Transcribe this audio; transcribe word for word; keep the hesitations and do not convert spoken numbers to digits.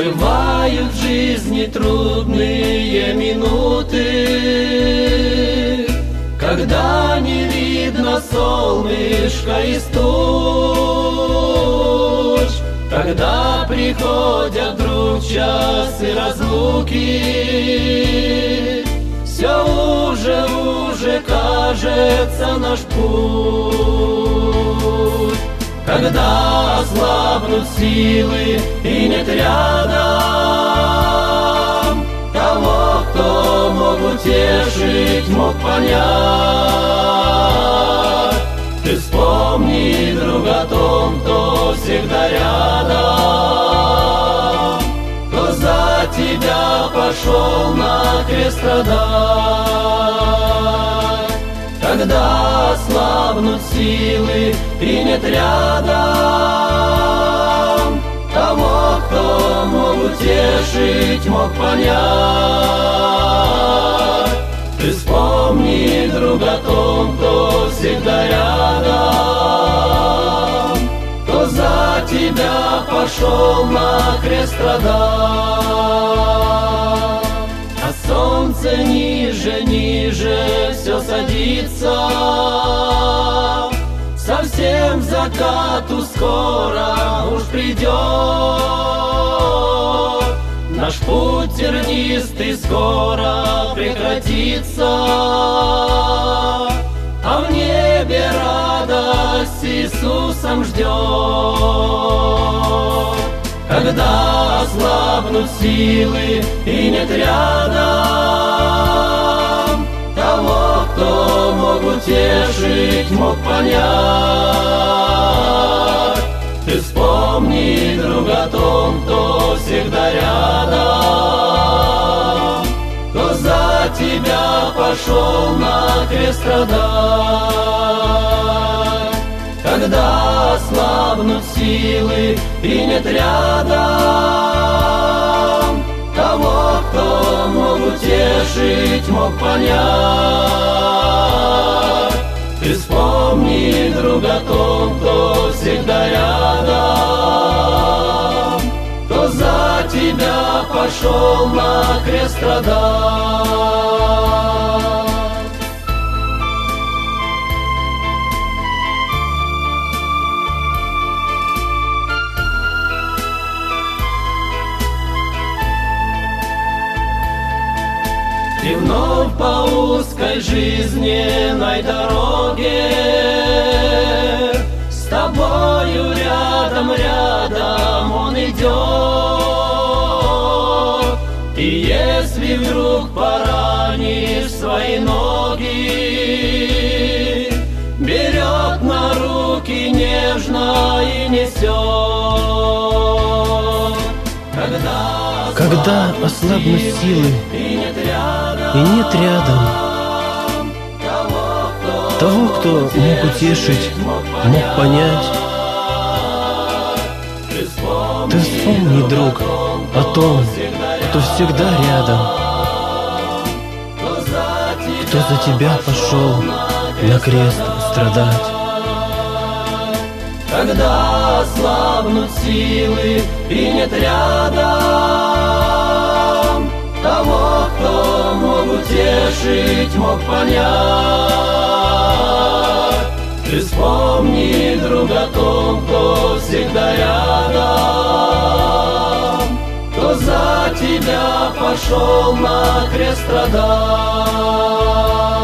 Бывают в жизни трудные минуты, когда не видно солнышка из туч, когда приходят вдруг часы разлуки, все уже, уже кажется наш путь. Когда ослабнут силы и нет рядом того, кто мог утешить, мог понять, ты вспомни, друг, о том, кто всегда рядом, кто за тебя пошел на крест страдать. Когда ослабнут силы и нет рядом того, кто мог утешить, мог понять, ты вспомни, друг, о том, кто всегда рядом, кто за тебя пошел на крест страдать. А солнце ниже, ниже все садится, совсем закату скоро уж придет. Наш путь тернистый скоро прекратится, а в небе радость Иисусом ждет. Когда ослабнут силы и нет рядом того, кто мог утешить, мог понять, ты вспомни, друг, о том, кто всегда рядом, кто за тебя пошел на крест страдать. Когда ослабнут силы и нет рядом того, кто мог утешить, мог понять, ты вспомни, друг, о том, кто всегда рядом, кто за тебя пошел на крест страдать. И вновь по узкой жизненной дороге с тобою рядом, рядом он идет. И если вдруг поранишь свои ноги, берет на руки нежно и несет. Когда, Когда ослабнут силы и нет рядом того, кто мог утешить, мог понять, ты вспомни, друг, о том, кто всегда рядом, кто за тебя пошел на крест страдать. Когда ослабнут силы и нет рядом того, кто мог утешить, мог понять, ты вспомни, друг, о том, кто всегда рядом, кто за тебя пошел на крест страдать.